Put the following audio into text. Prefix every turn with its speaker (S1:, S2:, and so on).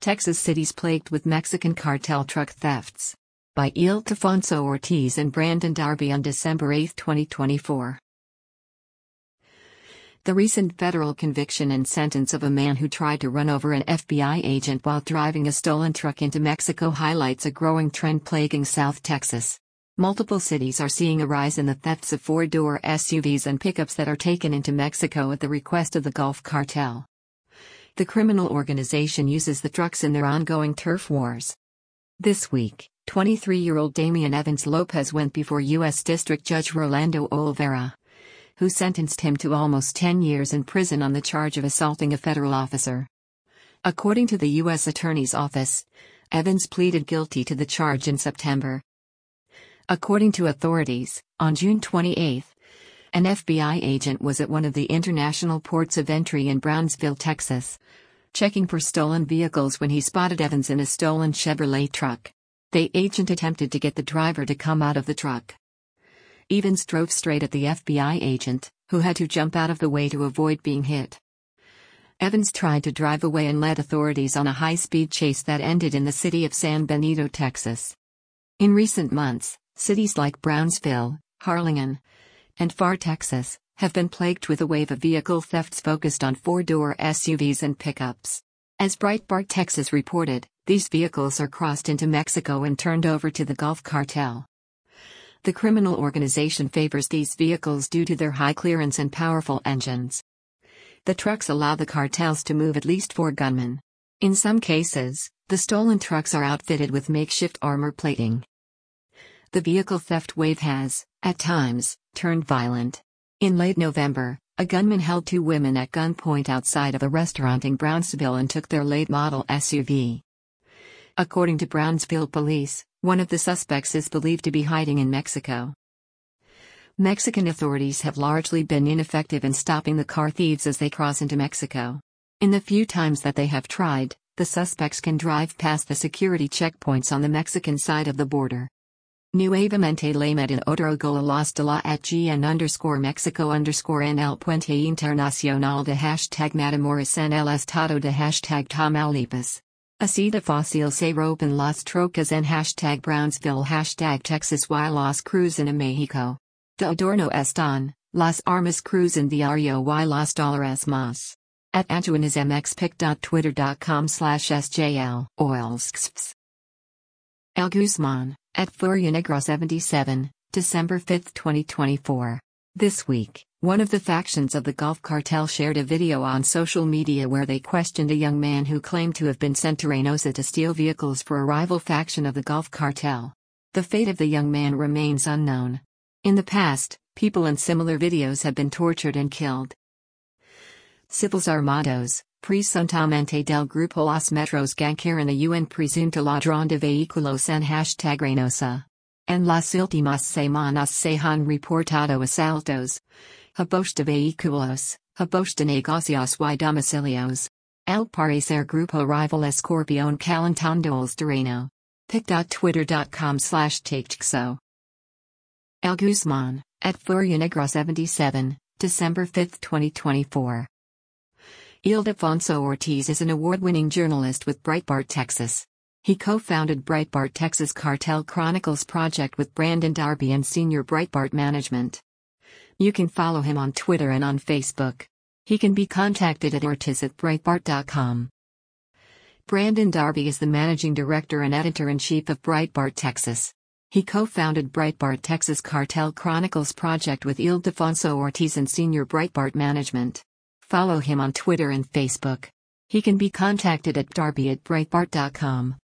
S1: Texas cities plagued with Mexican cartel truck thefts. By Ildefonso Ortiz and Brandon Darby on December 8, 2024. The recent federal conviction and sentence of a man who tried to run over an FBI agent while driving a stolen truck into Mexico highlights a growing trend plaguing South Texas. Multiple cities are seeing a rise in the thefts of four-door SUVs and pickups that are taken into Mexico at the request of the Gulf Cartel. The criminal organization uses the trucks in their ongoing turf wars. This week, 23-year-old Damian Evans Lopez went before U.S. District Judge Rolando Olvera, who sentenced him to almost 10 years in prison on the charge of assaulting a federal officer. According to the U.S. Attorney's Office, Evans pleaded guilty to the charge in September. According to authorities, on June 28, an FBI agent was at one of the international ports of entry in Brownsville, Texas, checking for stolen vehicles when he spotted Evans in a stolen Chevrolet truck. The agent attempted to get the driver to come out of the truck. Evans drove straight at the FBI agent, who had to jump out of the way to avoid being hit. Evans tried to drive away and led authorities on a high-speed chase that ended in the city of San Benito, Texas. In recent months, cities like Brownsville, Harlingen, and Pharr, Texas, have been plagued with a wave of vehicle thefts focused on four-door SUVs and pickups. As Breitbart Texas reported, these vehicles are crossed into Mexico and turned over to the Gulf Cartel. The criminal organization favors these vehicles due to their high clearance and powerful engines. The trucks allow the cartels to move at least 4 gunmen. In some cases, the stolen trucks are outfitted with makeshift armor plating. The vehicle theft wave has, at times, turned violent. In late November, a gunman held 2 women at gunpoint outside of a restaurant in Brownsville and took their late-model SUV. According to Brownsville police, one of the suspects is believed to be hiding in Mexico. Mexican authorities have largely been ineffective in stopping the car thieves as they cross into Mexico. In the few times that they have tried, the suspects can drive past the security checkpoints on the Mexican side of the border. Nuevamente la med en otro gol las de la @GN_Mexico_ en el puente internacional de #Matamoros en el estado de #Tamaulipas. Así de fácil se rompen las trocas en #Brownsville #Texas y las cruzan a México. De adorno están, las armas cruzan diario y las dólares más. At anjuanesmxpic.twitter.com/SJL Oilsks. El Guzman, at Furionegro 77, December 5, 2024. This week, one of the factions of the Gulf Cartel shared a video on social media where they questioned a young man who claimed to have been sent to Reynosa to steal vehicles for a rival faction of the Gulf Cartel. The fate of the young man remains unknown. In the past, people in similar videos have been tortured and killed. Civiles Armados, presuntamente del grupo Los Metros Gangqueron a un presunto ladrón de vehículos en #Reynosa. En las últimas semanas se han reportado asaltos, robos de vehículos, robos de negocios y domicilios. Al parecer grupo rival Escorpión calentando el terreno. pic.twitter.com/takexo. El Guzman, at Furionegro 77, December 5, 2024. Ildefonso Ortiz is an award-winning journalist with Breitbart Texas. He co-founded Breitbart Texas Cartel Chronicles project with Brandon Darby and senior Breitbart management. You can follow him on Twitter and on Facebook. He can be contacted at ortiz@breitbart.com. Brandon Darby is the managing director and editor-in-chief of Breitbart Texas. He co-founded Breitbart Texas Cartel Chronicles project with Ildefonso Ortiz and senior Breitbart management. Follow him on Twitter and Facebook. He can be contacted at darby@breitbart.com.